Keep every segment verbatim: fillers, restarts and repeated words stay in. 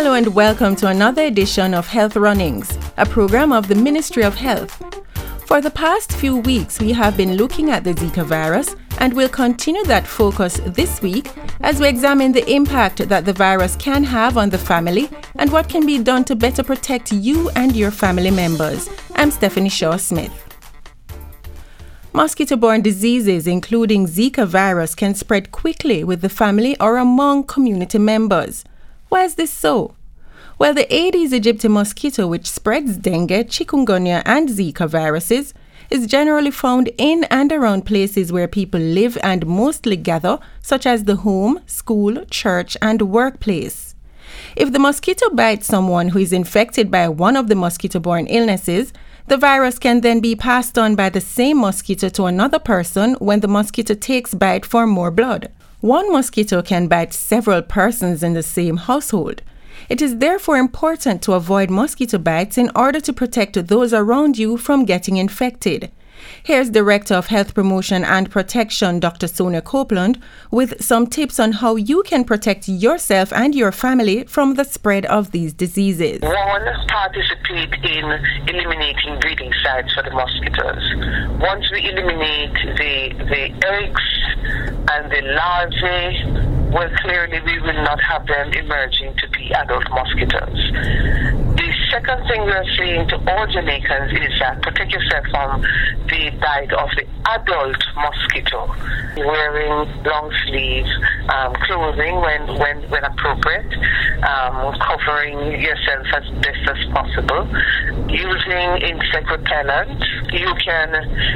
Hello and welcome to another edition of Health Runnings, a program of the Ministry of Health. For the past few weeks, we have been looking at the Zika virus and will continue that focus this week as we examine the impact that the virus can have on the family and what can be done to better protect you and your family members. I'm Stephanie Shaw Smith. Mosquito-borne diseases, including Zika virus, can spread quickly with the family or among community members. Why is this so? Well, the Aedes aegypti mosquito, which spreads dengue, chikungunya, and Zika viruses, is generally found in and around places where people live and mostly gather, such as the home, school, church, and workplace. If the mosquito bites someone who is infected by one of the mosquito-borne illnesses, the virus can then be passed on by the same mosquito to another person when the mosquito takes bite for more blood. One mosquito can bite several persons in the same household. It is therefore important to avoid mosquito bites in order to protect those around you from getting infected. Here's Director of Health Promotion and Protection, Doctor Sonia Copeland, with some tips on how you can protect yourself and your family from the spread of these diseases. One, participate in eliminating breeding sites for the mosquitoes. Once we eliminate the, the eggs and the larvae, well, clearly we will not have them emerging to be adult mosquitoes. The second thing we are saying to all Jamaicans is that protect yourself from the bite of the adult mosquito. Wearing long sleeve um, clothing when, when, when appropriate, um, covering yourself as best as possible, using insect repellent. You can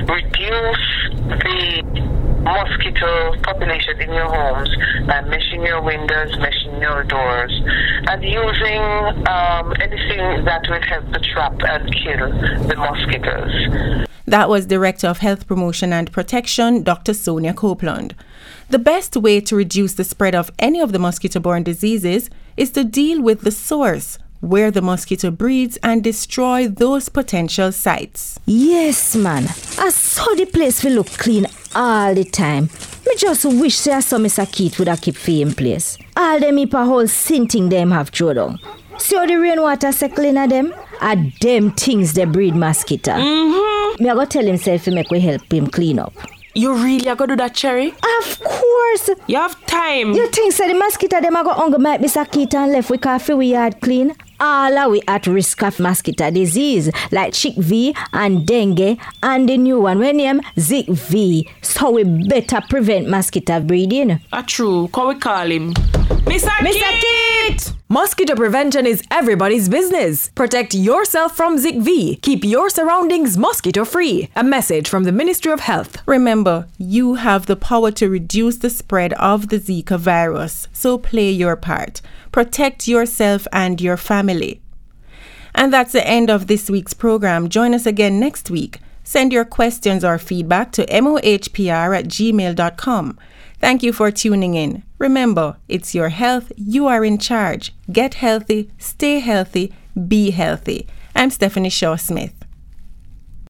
reduce the mosquito population in your homes by meshing your windows, meshing your doors, and using um, anything that will help to trap and kill the mosquitoes. That was Director of Health Promotion and Protection, Doctor Sonia Copeland. The best way to reduce the spread of any of the mosquito-borne diseases is to deal with the source, where the mosquito breeds, and destroy those potential sites. Yes, man. I saw the place will look clean all the time. Me just wish say I saw Mister Keith would have keep fee in place. All them heap a whole sinting them have throw down. See how the rainwater circling at them? Are them things they breed mosquito. Mm-hmm. Me I go tell himself to make we help him clean up. You really are going to do that, Cherry? Of course. You have time. You think so the mosquito them are go hunger might Mister Keith and left with coffee we yard clean? All are we at risk of mosquito disease like Chick V and dengue and the new one we name Zika V. So we better prevent mosquito breeding. Ah, true. Can we call him? Mister Mister Keith! Mosquito prevention is everybody's business. Protect yourself from Zika V. Keep your surroundings mosquito-free. A message from the Ministry of Health. Remember, you have the power to reduce the spread of the Zika virus, so play your part. Protect yourself and your family. And that's the end of this week's program. Join us again next week. Send your questions or feedback to mohpr at gmail dot com. Thank you for tuning in. Remember, it's your health. You are in charge. Get healthy, stay healthy, be healthy. I'm Stephanie Shaw Smith.